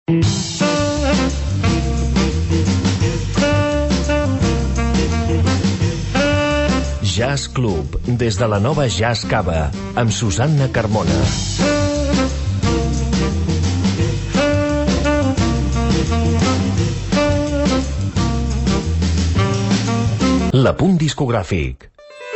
Jazz Club, des de la nova Jazz Cava, amb Susanna Carmona. L'apunt discogràfic.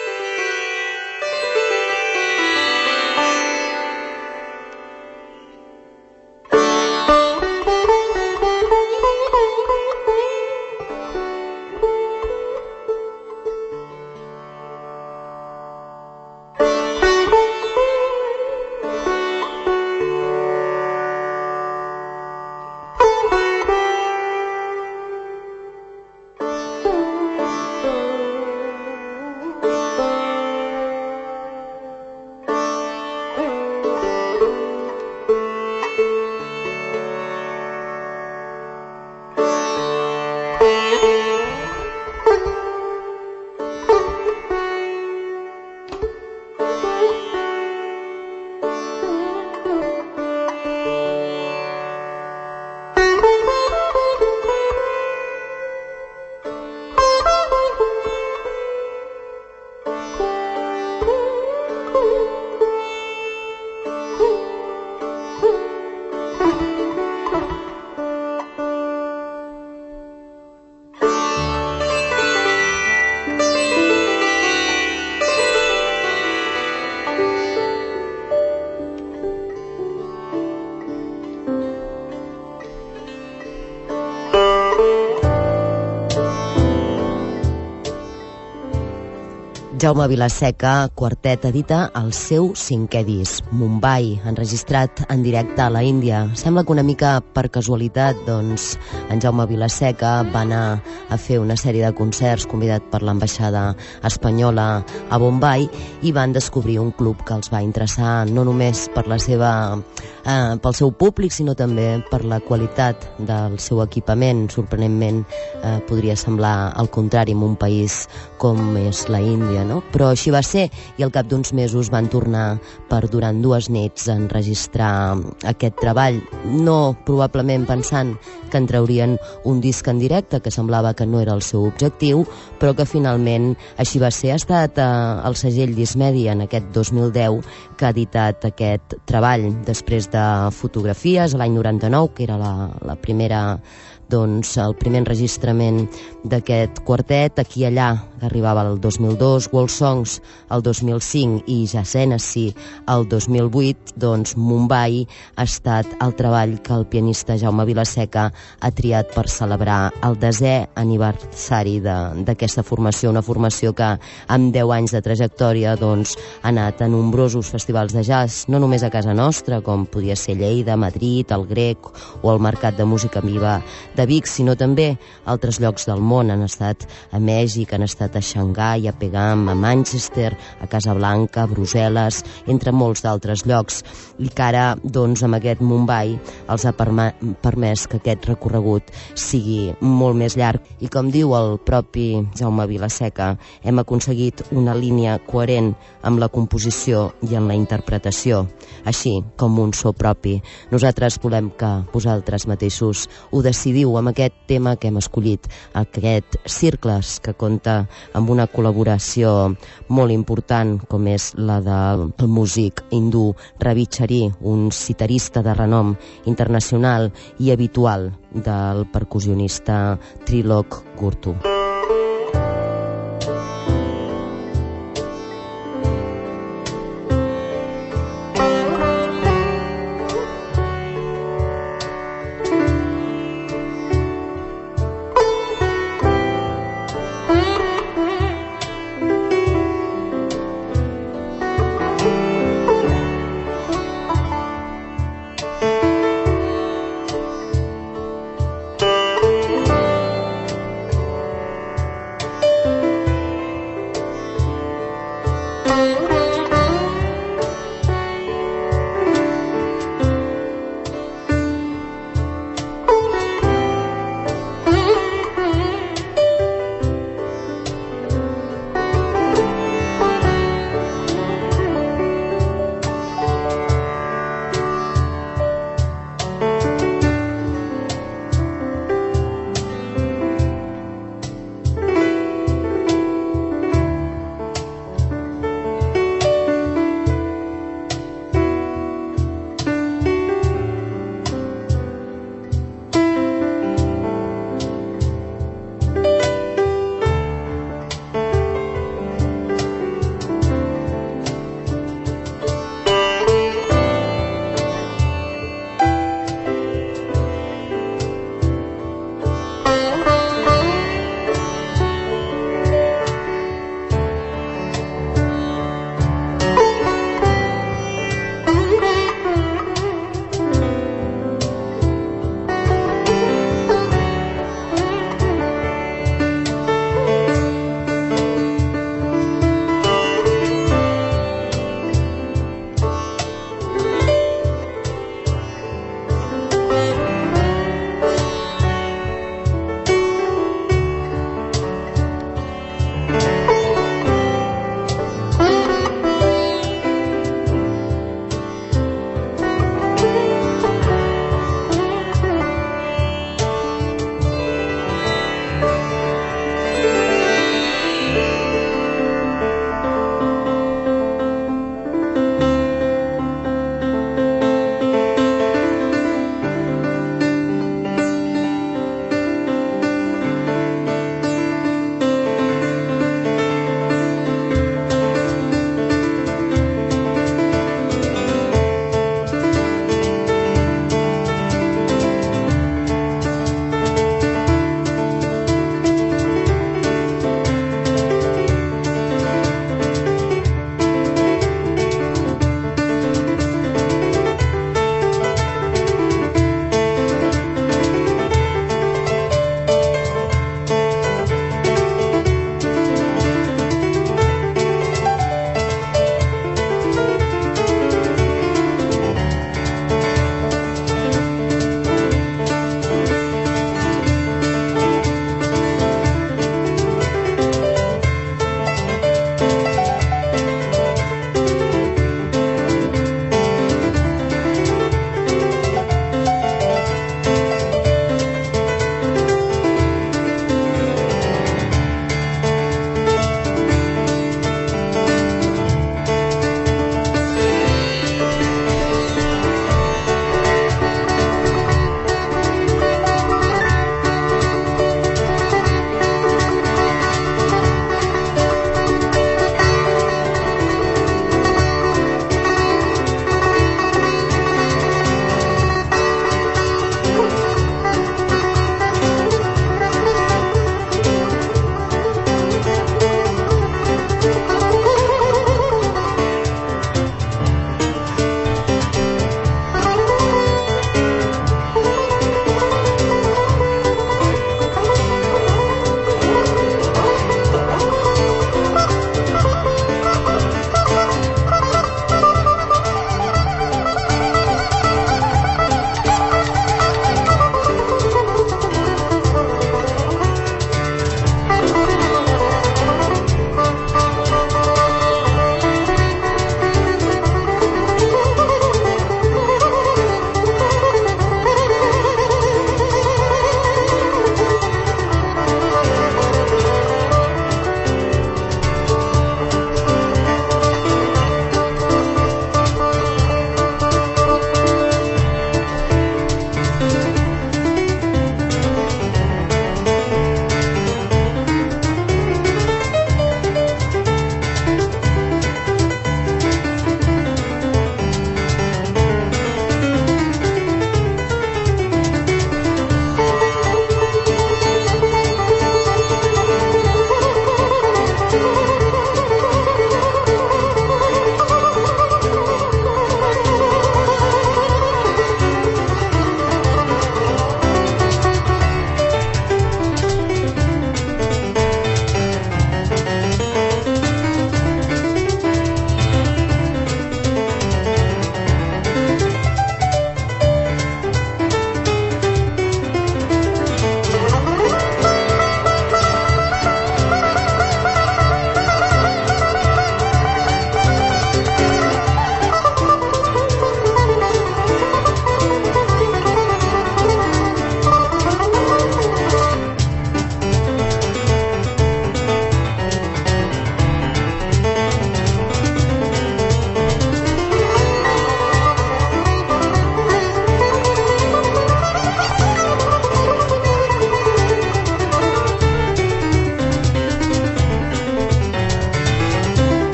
Jaume Vilaseca, Quartet, edita el seu 5è disc, Mumbai, enregistrat en directe a la Índia. Sembla que una mica per casualitat, doncs, en Jaume Vilaseca va anar a fer una sèrie de concerts convidat per l'ambaixada espanyola a Bombay i van descobrir un club que els va interessar no només per la seva pel seu públic, sinó també per la qualitat del seu equipament. Sorprenentment podria semblar al contrari en un país com és la Índia, no? Però així va ser, i al cap d'uns mesos van tornar durant 2 nits a enregistrar aquest treball, no probablement pensant que en traurien un disc en directe, que semblava que no era el seu objectiu, però que finalment així va ser. Ha estat el segell Discmedia en aquest 2010 que ha editat aquest treball, després de fotografies l'any 99, que era la primera, doncs, el primer enregistrament d'aquest quartet. Aquí i allà arribava el 2002, World Songs el 2005 i Jazz Hennessy el 2008. Doncs Mumbai ha estat el treball que el pianista Jaume Vilaseca ha triat per celebrar el 10è aniversari d'aquesta formació, una formació que amb 10 anys de trajectòria doncs, ha anat a nombrosos festivals de jazz, no només a casa nostra, com podia ser Lleida, Madrid, el Grec o el Mercat de Música Viva de Vic, sinó també a altres llocs del món. Han estat a Mèxic, han estat a Xangai, a Pegam, a Manchester, a Casablanca, a Brussel·les, entre molts d'altres llocs, i que ara, doncs, amb aquest Mumbai els ha permès que aquest recorregut sigui molt més llarg. I com diu el propi Jaume Vilaseca, hem aconseguit una línia coherent amb la composició i en la interpretació, així com un so propi. Nosaltres volem que vosaltres mateixos ho decidiu amb aquest tema que hem escollit, aquest Circles, que compta amb una col·laboració molt important, com és la del músic hindú Ravi Chari, un citarista de renom internacional i habitual del percussionista Trilok Gurtu. pero